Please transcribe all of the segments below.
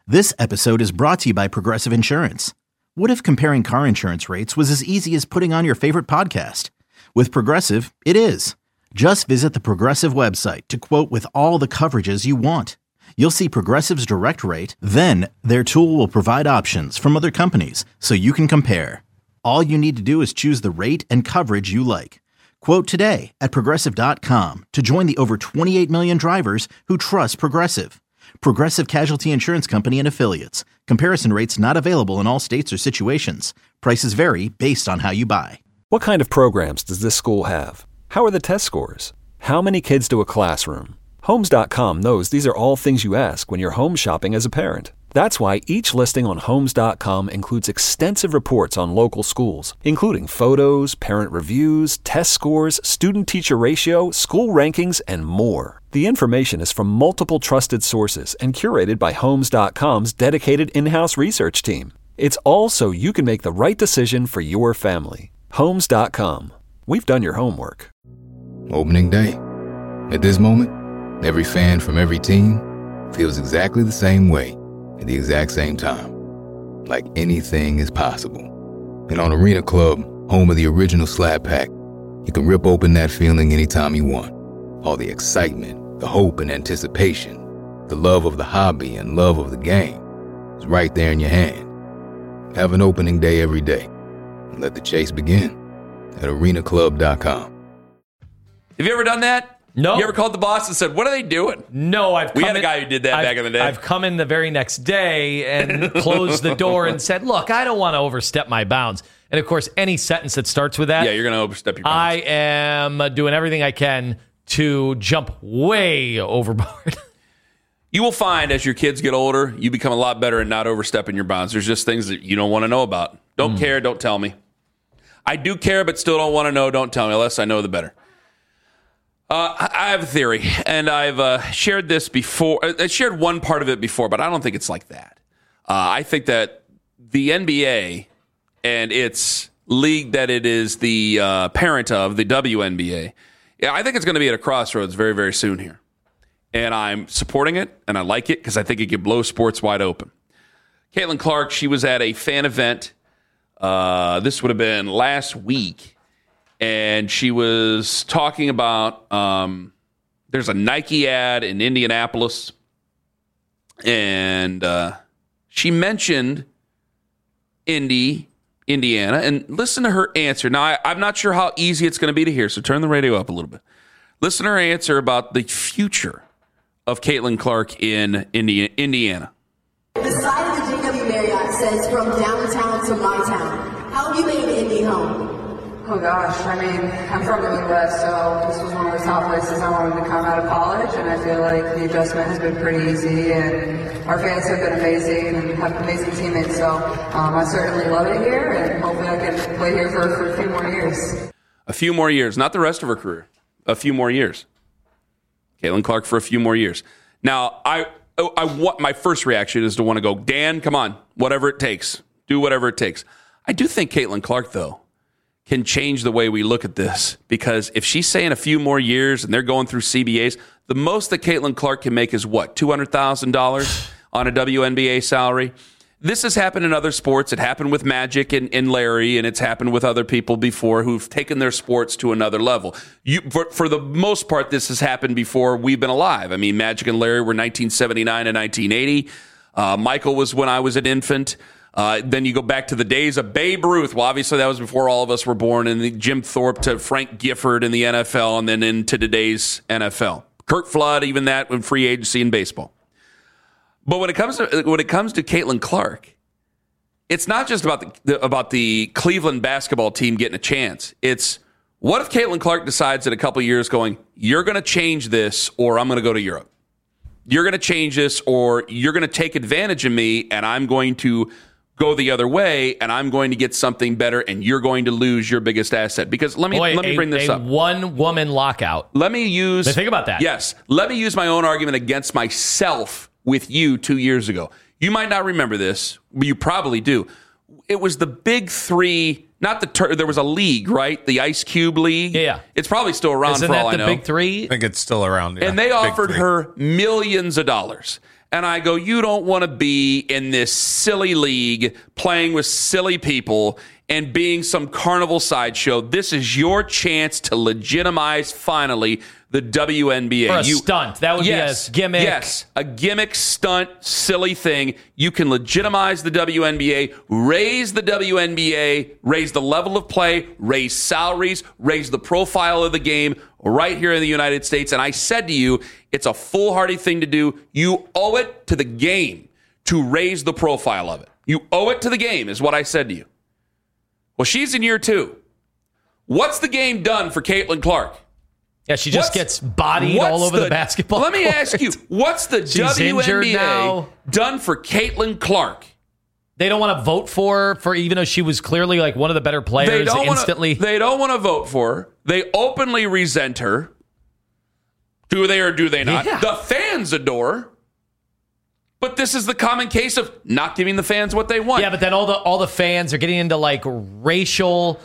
This episode is brought to you by Progressive Insurance. What if comparing car insurance rates was as easy as putting on your favorite podcast? With Progressive, it is. Just visit the Progressive website to quote with all the coverages you want. You'll see Progressive's direct rate, then their tool will provide options from other companies so you can compare. All you need to do is choose the rate and coverage you like. Quote today at Progressive.com to join the over 28 million drivers who trust Progressive. Progressive Casualty Insurance Company and Affiliates. Comparison rates not available in all states or situations. Prices vary based on how you buy. What kind of programs does this school have? How are the test scores? How many kids do a classroom? Homes.com knows these are all things you ask when you're home shopping as a parent. That's why each listing on Homes.com includes extensive reports on local schools, including photos, parent reviews, test scores, student-teacher ratio, school rankings, and more. The information is from multiple trusted sources and curated by Homes.com's dedicated in-house research team. It's all so you can make the right decision for your family. Homes.com. We've done your homework. Opening day. At this moment, every fan from every team feels exactly the same way at the exact same time. Like anything is possible. And on Arena Club, home of the original Slab Pack, you can rip open that feeling anytime you want. All the excitement, the hope and anticipation, the love of the hobby and love of the game is right there in your hand. Have an opening day every day. And let the chase begin at arenaclub.com. Have you ever done that? No. You ever called the boss and said, what are they doing? No, We had a guy who did that back in the day. I've come in the very next day and closed the door and said, look, I don't want to overstep my bounds. And, of course, any sentence that starts with that, yeah, you're going to overstep your bounds. I am doing everything I can to jump way overboard. You will find as your kids get older, you become a lot better at not overstepping your bounds. There's just things that you don't want to know about. Don't care, don't tell me. I do care, but still don't want to know. Don't tell me. Less I know, the better. I have a theory, and I've shared this before. I shared one part of it before, but I don't think it's like that. I think that the NBA and its league that it is the parent of, the WNBA, I think it's going to be at a crossroads very, very soon here. And I'm supporting it, and I like it because I think it could blow sports wide open. Caitlin Clark, she was at a fan event. This would have been last week. And she was talking about there's a Nike ad in Indianapolis. And she mentioned Indiana. And listen to her answer. Now, I'm not sure how easy it's going to be to hear, so turn the radio up a little bit. Listen to her answer about the future of Caitlin Clark in Indiana. The side of the JW Marriott says from downtown to my town. How have you made an Indy home? Oh gosh, I mean, I'm from the Midwest, so this was one of the top places I wanted to come out of college, and I feel like the adjustment has been pretty easy, and our fans have been amazing and have amazing teammates, so I certainly love it here, and hopefully I can play here for a few more years. A few more years, not the rest of her career. A few more years. Caitlin Clark for a few more years. Now, I want my first reaction is to want to go, Dan, come on, whatever it takes. Do whatever it takes. I do think Caitlin Clark, though, can change the way we look at this, because if she's saying a few more years and they're going through CBAs, the most that Caitlin Clark can make is what, $200,000 on a WNBA salary? This has happened in other sports. It happened with Magic and Larry, and it's happened with other people before who've taken their sports to another level. For the most part, this has happened before we've been alive. I mean, Magic and Larry were 1979 and 1980. Michael was when I was an infant. Then you go back to the days of Babe Ruth. Well, obviously that was before all of us were born, and the Jim Thorpe to Frank Gifford in the NFL, and then into today's NFL. Curt Flood, even that when free agency in baseball. But when it comes to Caitlin Clark, it's not just about the Cleveland basketball team getting a chance. It's what if Caitlin Clark decides in a couple of years going, you're going to change this, or I'm going to go to Europe. You're going to change this, or you're going to take advantage of me, and I'm going to go the other way, and I'm going to get something better, and you're going to lose your biggest asset. Because let me bring this up. One-woman lockout. Think about that. Yes. Let me use my own argument against myself with you 2 years ago. You might not remember this, but you probably do. It was the big three. There was a league, right? The Ice Cube League. Yeah. It's probably still around for all I know. Isn't that the big three? I think it's still around. Yeah. And they offered her millions of dollars. And I go, you don't want to be in this silly league playing with silly people and being some carnival sideshow. This is your chance to legitimize finally the WNBA. Or a stunt. That would be a gimmick. Yes, a gimmick, stunt, silly thing. You can legitimize the WNBA, raise the WNBA, raise the level of play, raise salaries, raise the profile of the game right here in the United States. And I said to you, it's a foolhardy thing to do. You owe it to the game to raise the profile of it. You owe it to the game is what I said to you. Well, she's in year 2. What's the game done for Caitlin Clark? Yeah, she just gets bodied all over the basketball Let me court. ask you, what's the WNBA done for Caitlin Clark? They don't want to vote for her, even though she was clearly like one of the better players instantly. They don't want to vote for her. They openly resent her. Do they or do they not? Yeah. The fans adore her. But this is the common case of not giving the fans what they want. Yeah, but then all the fans are getting into like racial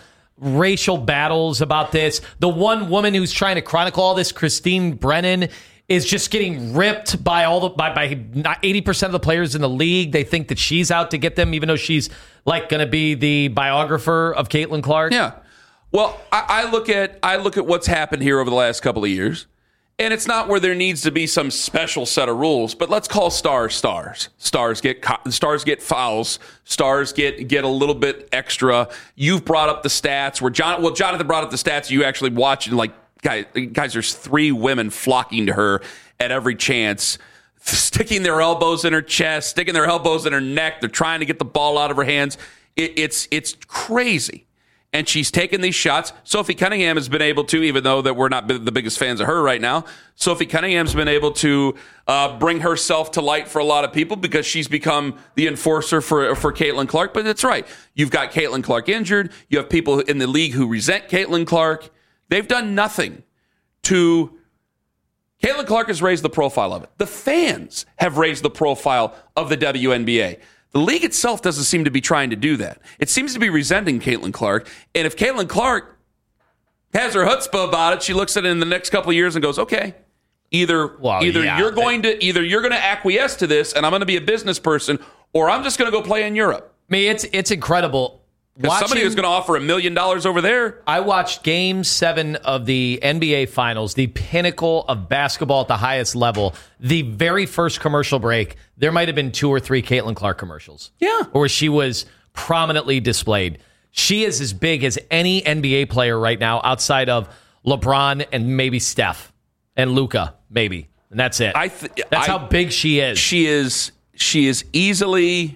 battles about this. The one woman who's trying to chronicle all this, Christine Brennan, is just getting ripped by by 80% of the players in the league. They think that she's out to get them, even though she's like going to be the biographer of Caitlin Clark. Yeah. Well, I look at what's happened here over the last couple of years. And it's not where there needs to be some special set of rules, but let's call stars stars. Stars get fouls. Stars get a little bit extra. You've brought up the stats where Jonathan brought up the stats. You actually watch and like, guys, there's 3 women flocking to her at every chance, sticking their elbows in her chest, sticking their elbows in her neck. They're trying to get the ball out of her hands. It's crazy. And she's taken these shots. Sophie Cunningham has been able to, even though that we're not the biggest fans of her right now, Sophie Cunningham's been able to bring herself to light for a lot of people because she's become the enforcer for Caitlin Clark. But it's right. You've got Caitlin Clark injured. You have people in the league who resent Caitlin Clark. They've done nothing to... Caitlin Clark has raised the profile of it. The fans have raised the profile of the WNBA. The league itself doesn't seem to be trying to do that. It seems to be resenting Caitlin Clark. And if Caitlin Clark has her chutzpah about it, she looks at it in the next couple of years and goes, okay, either you're going to acquiesce to this and I'm going to be a business person, or I'm just going to go play in Europe. I mean, it's incredible. Because somebody who's going to offer $1 million over there. I watched Game 7 of the NBA Finals, the pinnacle of basketball at the highest level. The very first commercial break, there might have been 2 or 3 Caitlin Clark commercials. Yeah. Where she was prominently displayed. She is as big as any NBA player right now outside of LeBron and maybe Steph and Luka, maybe. And that's it. That's how big she is. She is easily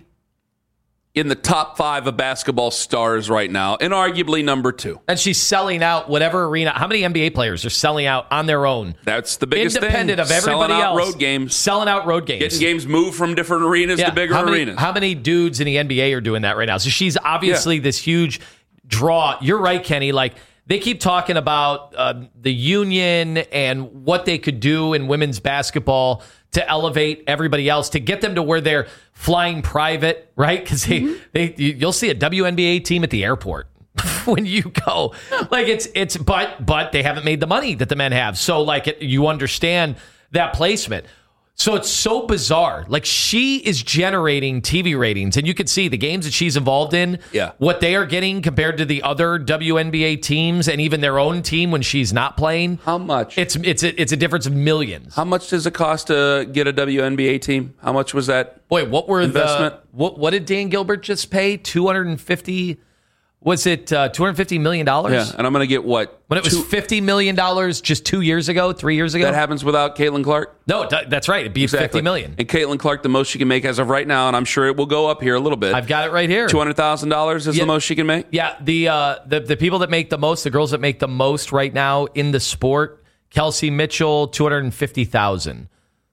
in the top 5 of basketball stars right now, and arguably number 2. And she's selling out whatever arena. How many NBA players are selling out on their own? That's the biggest Independent thing. of everybody selling out else. Road games. Selling out road games. Getting games moved from different arenas to bigger arenas. How many dudes in the NBA are doing that right now? So she's obviously this huge draw. You're right, Kenny. Like, they keep talking about the union and what they could do in women's basketball to elevate everybody else, to get them to where they're flying private, right? Because you'll see a WNBA team at the airport when you go. Like but they haven't made the money that the men have. So like you understand that placement. So it's so bizarre. Like, she is generating TV ratings, and you can see the games that she's involved in, what they are getting compared to the other WNBA teams and even their own team when she's not playing. How much? It's a difference of millions. How much does it cost to get a WNBA what How much was that? Boy, what were investment? What did Dan Gilbert just pay? $250? Was it $250 million? Yeah, and I'm going to get what? When it was $50 million just 3 years ago? That happens without Caitlin Clark? No, that's right. It'd be $50 million. And Caitlin Clark, the most she can make as of right now, and I'm sure it will go up here a little bit. I've got it right here. $200,000 is the most she can make? Yeah, the people that make the most, the girls that make the most right now in the sport, Kelsey Mitchell, $250,000.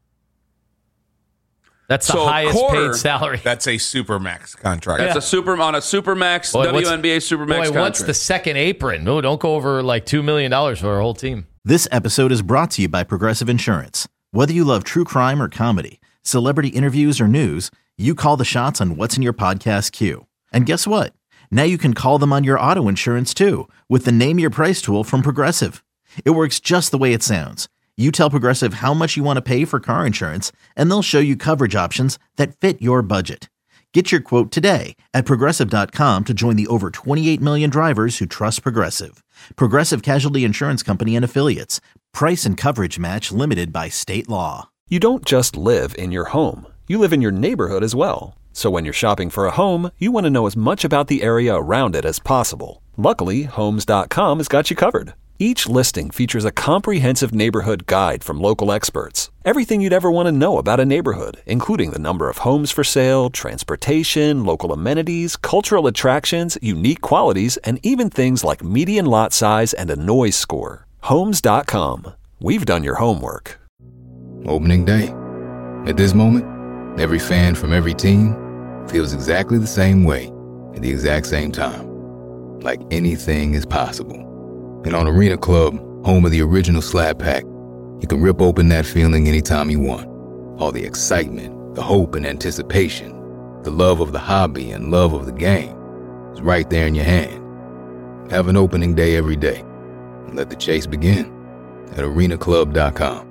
That's the highest paid salary. That's a Supermax contract. That's a Supermax, WNBA Supermax contract. What's the second apron? No, don't go over like $2 million for our whole team. This episode is brought to you by Progressive Insurance. Whether you love true crime or comedy, celebrity interviews or news, you call the shots on what's in your podcast queue. And guess what? Now you can call them on your auto insurance too with the Name Your Price tool from Progressive. It works just the way it sounds. You tell Progressive how much you want to pay for car insurance, and they'll show you coverage options that fit your budget. Get your quote today at Progressive.com to join the over 28 million drivers who trust Progressive. Progressive Casualty Insurance Company and Affiliates. Price and coverage match limited by state law. You don't just live in your home. You live in your neighborhood as well. So when you're shopping for a home, you want to know as much about the area around it as possible. Luckily, Homes.com has got you covered. Each listing features a comprehensive neighborhood guide from local experts. Everything you'd ever want to know about a neighborhood, including the number of homes for sale, transportation, local amenities, cultural attractions, unique qualities, and even things like median lot size and a noise score. Homes.com. We've done your homework. Opening day. At this moment, every fan from every team feels exactly the same way at the exact same time. Like anything is possible. And on Arena Club, home of the original Slab Pack, you can rip open that feeling anytime you want. All the excitement, the hope and anticipation, the love of the hobby and love of the game is right there in your hand. Have an opening day every day and let the chase begin at arenaclub.com.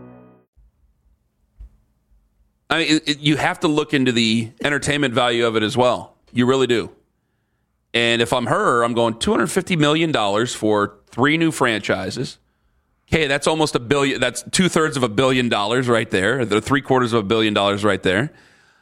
I mean, you have to look into the entertainment value of it as well. You really do. And if I'm her, I'm going $250 million for 3 new franchises. Okay, that's almost $1 billion. That's 2/3 of $1 billion right there. The 3/4 of $1 billion right there.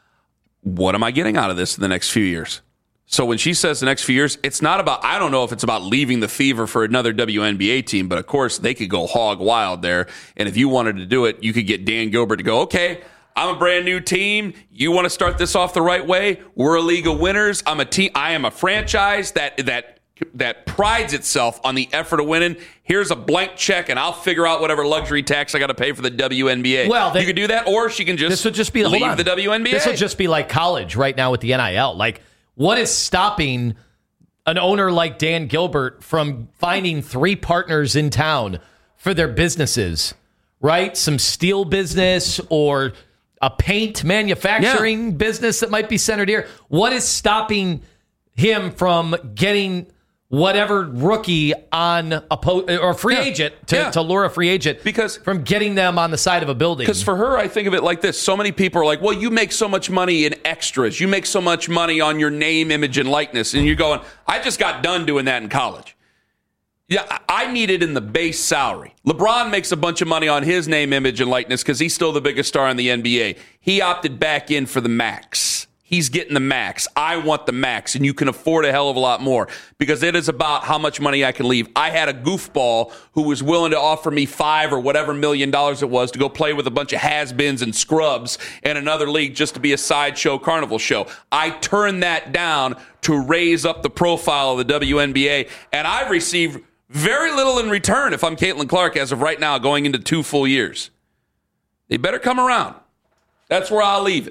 What am I getting out of this in the next few years? So when she says the next few years, it's not about, I don't know if it's about leaving the Fever for another WNBA team, but of course they could go hog wild there. And if you wanted to do it, you could get Dan Gilbert to go, okay, I'm a brand new team. You want to start this off the right way? We're a league of winners. I'm a team. I am a franchise that prides itself on the effort of winning. Here's a blank check, and I'll figure out whatever luxury tax I got to pay for the WNBA. Well, you could do that, or she can just this would just be, leave the WNBA. This would just be like college right now with the NIL. Like, what is stopping an owner like Dan Gilbert from finding 3 partners in town for their businesses, right? Some steel business or a paint manufacturing business that might be centered here. What is stopping him from getting whatever rookie on or free agent to lure a free agent from getting them on the side of a building? Because for her, I think of it like this. So many people are like, well, you make so much money in extras. You make so much money on your name, image, and likeness. And you're going, I just got done doing that in college. Yeah, I need it in the base salary. LeBron makes a bunch of money on his name, image, and likeness because he's still the biggest star in the NBA. He opted back in for the max. He's getting the max. I want the max, and you can afford a hell of a lot more because it is about how much money I can leave. I had a goofball who was willing to offer me $5 or whatever $1 million it was to go play with a bunch of has-beens and scrubs in another league just to be a sideshow carnival show. I turned that down to raise up the profile of the WNBA, and I've received very little in return if I'm Caitlin Clark as of right now going into 2 full years. They better come around. That's where I'll leave it.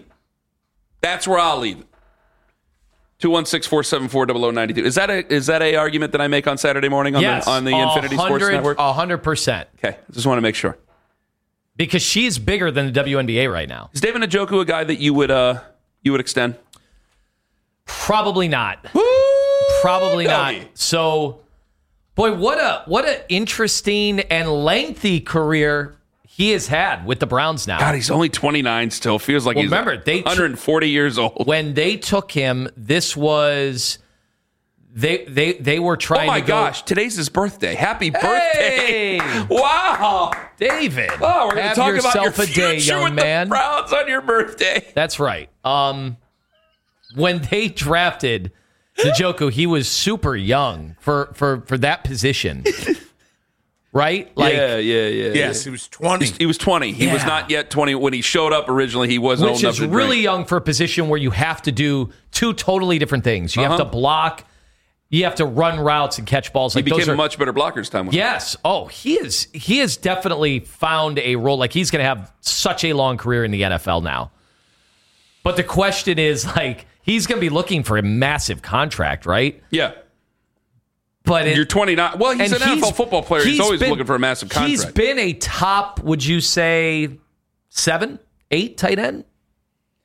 216-474-0092. Is that a argument that I make on Saturday morning on the Infinity Sports Network? 100%. Okay, I just want to make sure. Because she's bigger than the WNBA right now. Is David Njoku a guy that you would extend? Probably not. Probably not. So, boy, what a interesting and lengthy career he has had with the Browns now. God, he's only 29 still. Feels like he's 140 years old. When they took him, this was they were trying to Oh my gosh, today's his birthday. Happy birthday. Wow. David. Oh, we're going to talk about your future young with man. the Browns on your birthday. That's right. When they drafted Njoku, he was super young for that position. Right? Like, Yes, he was 20. He was 20. He was not yet 20. When he showed up originally, he wasn't old enough to drink. Which is really young for a position where you have to do 2 totally different things. You have to block, you have to run routes and catch balls. He became a much better blocker as time went on. Yes. Oh, he has definitely found a role. Like, he's going to have such a long career in the NFL now. But the question is, like, he's going to be looking for a massive contract, right? Yeah. But you're 29. Well, he's an NFL football player. He's always looking for a massive contract. He's been a top, would you say, 7, 8 tight end?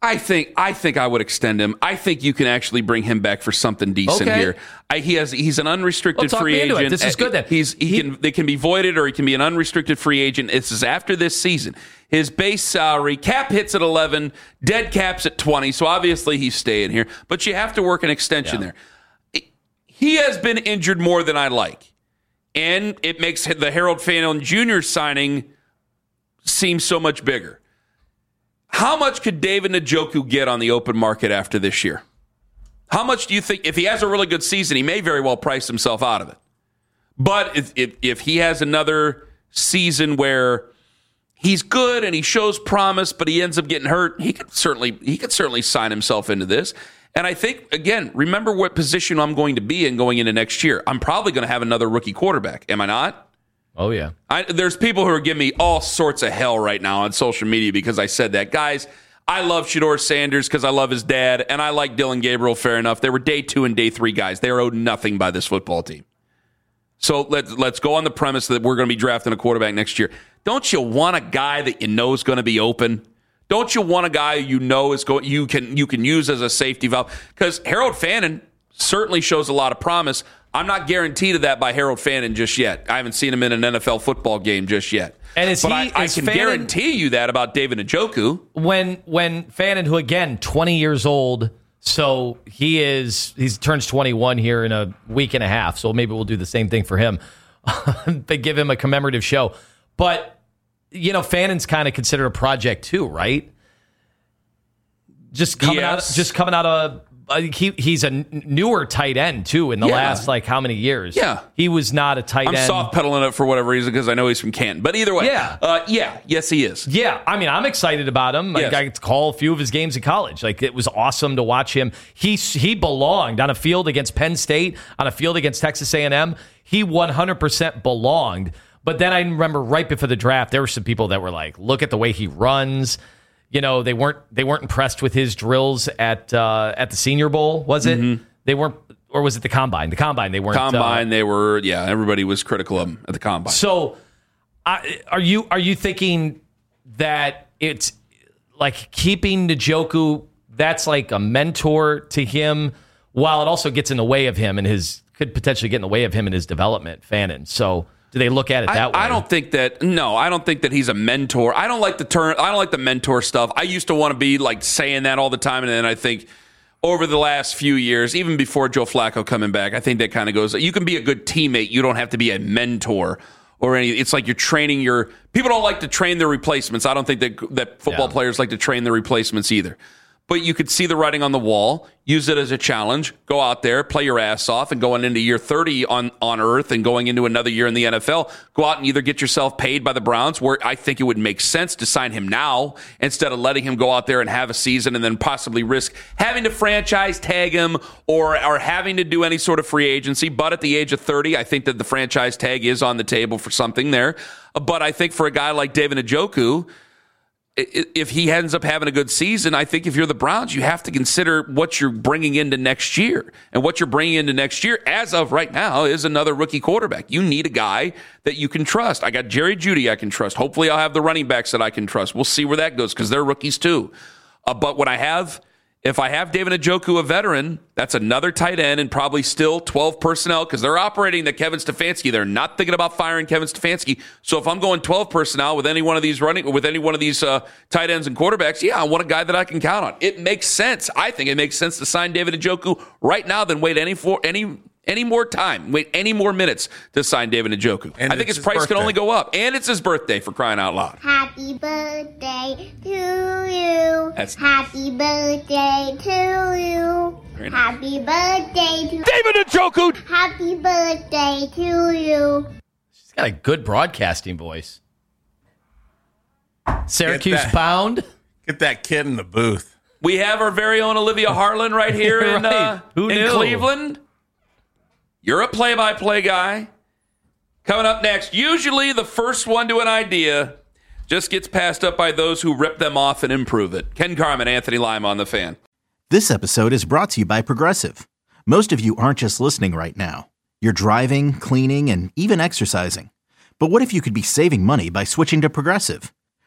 I think I would extend him. I think you can actually bring him back for something decent here. He's an unrestricted free agent. This is good then. They can be voided or he can be an unrestricted free agent. This is after this season. His base salary cap hits at 11, dead cap's at 20. So obviously he's staying here, but you have to work an extension there. He has been injured more than I like, and it makes the Harold Fannin Jr. signing seem so much bigger. How much could David Njoku get on the open market after this year? How much do you think, if he has a really good season, he may very well price himself out of it. But if he has another season where he's good and he shows promise, but he ends up getting hurt, he could certainly sign himself into this. And I think, again, remember what position I'm going to be in going into next year. I'm probably going to have another rookie quarterback. Am I not? Oh, yeah. There's people who are giving me all sorts of hell right now on social media because I said that. Guys, I love Shedeur Sanders because I love his dad, and I like Dylan Gabriel fair enough. They were day 2 and day 3 guys. They are owed nothing by this football team. So let's go on the premise that we're going to be drafting a quarterback next year. Don't you want a guy that you know is going to be open? Don't you want a guy you know is you can use as a safety valve? Because Harold Fannin certainly shows a lot of promise. I'm not guaranteed of that by Harold Fannin just yet. I haven't seen him in an NFL football game just yet. And I can guarantee you that about David Njoku. When Fannin, who again 20 years old, so he turns 21 here in a week and a half. So maybe we'll do the same thing for him. They give him a commemorative show, but Fannin's kind of considered a project too, right? Just coming out of. He's a newer tight end, too, in the last, how many years? Yeah. He was not a tight end. I'm soft-pedaling it for whatever reason because I know he's from Canton. But either way, yes, he is. Yeah, I mean, I'm excited about him. Yes. I call a few of his games in college. It was awesome to watch him. He belonged on a field against Penn State, on a field against Texas A&M. He 100% belonged. But then I remember right before the draft, there were some people that were like, look at the way he runs. They weren't impressed with his drills at the Senior Bowl, was it? Mm-hmm. They weren't, or was it the Combine? The Combine, they weren't. Combine, they were. Yeah, everybody was critical of him at the Combine. So, are you thinking that it's like keeping Njoku? That's like a mentor to him, while it also gets in the way of him and could potentially get in the way of him and his development, Fannin. So. Do they look at it that way? I don't think that he's a mentor. I don't like the mentor stuff. I used to want to be saying that all the time, and then I think over the last few years, even before Joe Flacco coming back, I think that kind of goes. You can be a good teammate. You don't have to be a mentor or any. It's like you're training people don't like to train their replacements. I don't think that football players like to train their replacements either. But you could see the writing on the wall, use it as a challenge, go out there, play your ass off, and going into year 30 on Earth and going into another year in the NFL, go out and either get yourself paid by the Browns, where I think it would make sense to sign him now instead of letting him go out there and have a season and then possibly risk having to franchise tag him or having to do any sort of free agency. But at the age of 30, I think that the franchise tag is on the table for something there. But I think for a guy like David Njoku, if he ends up having a good season, I think if you're the Browns, you have to consider what you're bringing into next year. And what you're bringing into next year, as of right now, is another rookie quarterback. You need a guy that you can trust. I got Jerry Jeudy I can trust. Hopefully I'll have the running backs that I can trust. We'll see where that goes because they're rookies too. But if I have David Njoku, a veteran, that's another tight end and probably still 12 personnel because they're operating the Kevin Stefanski. They're not thinking about firing Kevin Stefanski. So if I'm going 12 personnel with any one of these tight ends and quarterbacks, I want a guy that I can count on. It makes sense. I think it makes sense to sign David Njoku right now than wait any more time, wait any more minutes to sign David Njoku. And I think his price can only go up. And it's his birthday, for crying out loud. Happy birthday to you. Happy birthday to you. Happy birthday to David Njoku. Happy birthday to you. She's got a good broadcasting voice. Syracuse Pound. Get that kid in the booth. We have our very own Olivia Harlan right here in Cleveland. You're a play-by-play guy. Coming up next, usually the first one to an idea just gets passed up by those who rip them off and improve it. Ken Carman, Anthony Lima on The Fan. This episode is brought to you by Progressive. Most of you aren't just listening right now. You're driving, cleaning, and even exercising. But what if you could be saving money by switching to Progressive?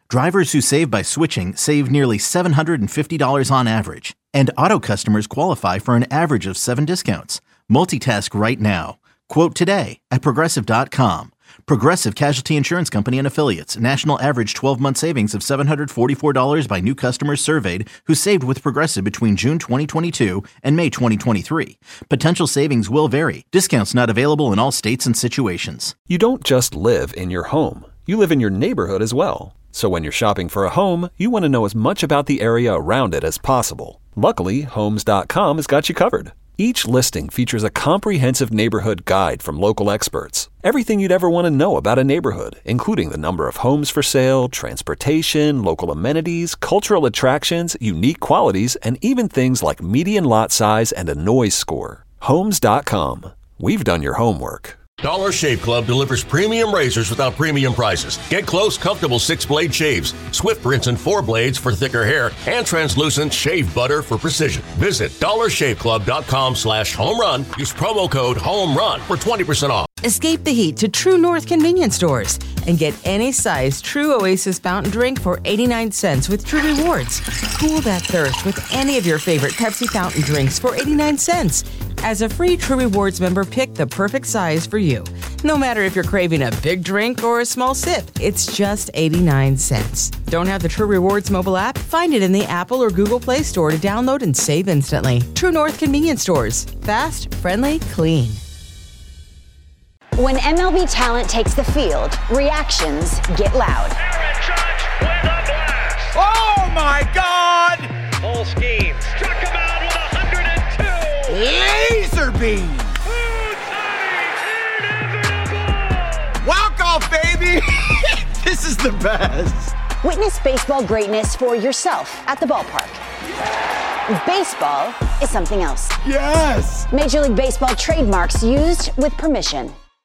Drivers who save by switching save nearly $750 on average. And Auto customers qualify for an average of 7 discounts. Multitask right now. Quote today at Progressive.com. Progressive Casualty Insurance Company and Affiliates. National average 12-month savings of $744 by new customers surveyed who saved with Progressive between June 2022 and May 2023. Potential savings will vary. Discounts not available in all states and situations. You don't just live in your home. You live in your neighborhood as well. So when you're shopping for a home, you want to know as much about the area around it as possible. Luckily, Homes.com has got you covered. Each listing features a comprehensive neighborhood guide from local experts. Everything you'd ever want to know about a neighborhood, including the number of homes for sale, transportation, local amenities, cultural attractions, unique qualities, and even things like median lot size and a noise score. Homes.com. We've done your homework. Dollar Shave Club delivers premium razors without premium prices. Get close, comfortable 6-blade shaves, Swift rinse and 4 blades for thicker hair, and translucent shave butter for precision. Visit dollarshaveclub.com/homerun. Use promo code HOMERUN for 20% off. Escape the heat to True North convenience stores and get any size True Oasis fountain drink for 89 cents with True Rewards. Cool that thirst with any of your favorite Pepsi fountain drinks for 89 cents. As a free True Rewards member, pick the perfect size for you. No matter if you're craving a big drink or a small sip, it's just 89 cents. Don't have the True Rewards mobile app? Find it in the Apple or Google Play Store to download and save instantly. True North convenience stores. Fast, friendly, clean. When MLB talent takes the field, reactions get loud. Aaron Judge with a blast. Oh my God! Full scheme. Struck him out with 102. Laser beam. Walk off, baby. This is the best. Witness baseball greatness for yourself at the ballpark. Baseball is something else. Yes. Major League Baseball trademarks used with permission.